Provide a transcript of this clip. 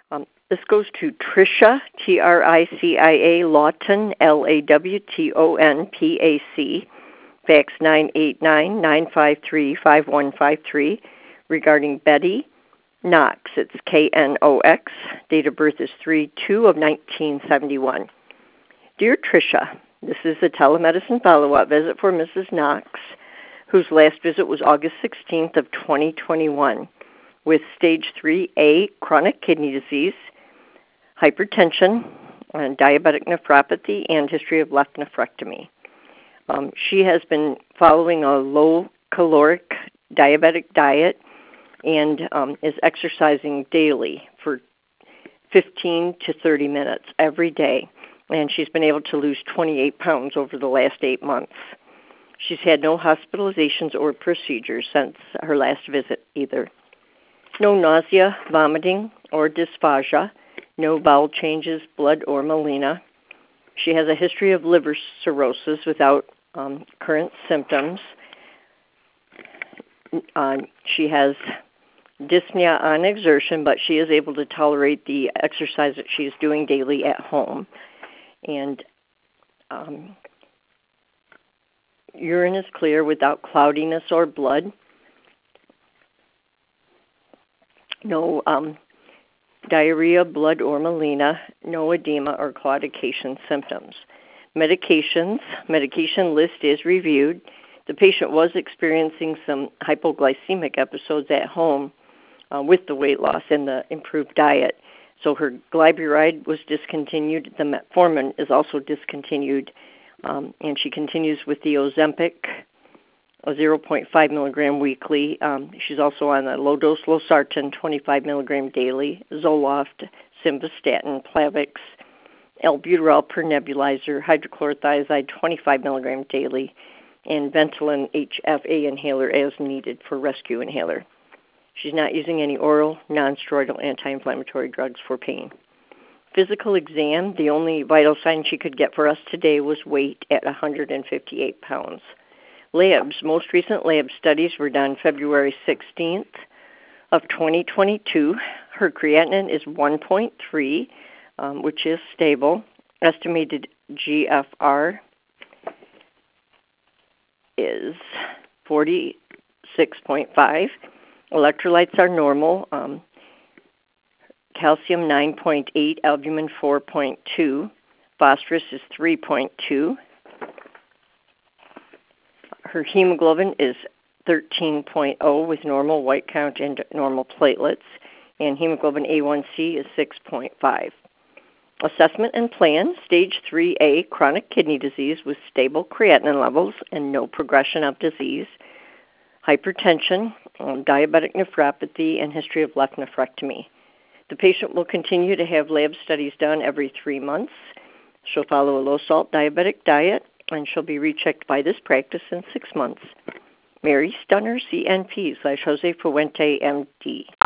This goes to Tricia, Tricia Lawton, Lawton, fax 989-953-5153, regarding Betty Knox. It's Knox. Date of birth is 3/2/1971. Dear Tricia, this is a telemedicine follow-up visit for Mrs. Knox, whose last visit was August 16th of 2021, with stage 3A chronic kidney disease, hypertension, and diabetic nephropathy, and history of left nephrectomy. She has been following a low-caloric diabetic diet and is exercising daily for 15 to 30 minutes every day, and she's been able to lose 28 pounds over the last 8 months. She's had no hospitalizations or procedures since her last visit either. No nausea, vomiting, or dysphagia, no bowel changes, blood, or melena. She has a history of liver cirrhosis without current symptoms. She has dyspnea on exertion, but she is able to tolerate the exercise that she is doing daily at home. And urine is clear without cloudiness or blood. No diarrhea, blood, or melena. No edema or claudication symptoms. Medication list is reviewed. The patient was experiencing some hypoglycemic episodes at home with the weight loss and the improved diet. So her glyburide was discontinued. The metformin is also discontinued, and she continues with the Ozempic, a 0.5 milligram weekly. She's also on a low-dose losartan, 25 milligram daily, Zoloft, Simvastatin, Plavix, albuterol per nebulizer, hydrochlorothiazide, 25 milligram daily, and Ventolin HFA inhaler as needed for rescue inhaler. She's not using any oral, non-steroidal anti-inflammatory drugs for pain. Physical exam, the only vital sign she could get for us today was weight at 158 pounds. Labs, most recent lab studies were done February 16th of 2022. Her creatinine is 1.3, which is stable. Estimated GFR is 46.5. Electrolytes are normal. Calcium 9.8, albumin 4.2, phosphorus is 3.2. Her hemoglobin is 13.0 with normal white count and normal platelets, and hemoglobin A1C is 6.5. Assessment and plan, stage 3A chronic kidney disease with stable creatinine levels and no progression of disease, hypertension, diabetic nephropathy, and history of left nephrectomy. The patient will continue to have lab studies done every 3 months. She'll follow a low-salt diabetic diet, and she'll be rechecked by this practice in 6 months. Mary Stunner, CNP /Jose Fuente, MD.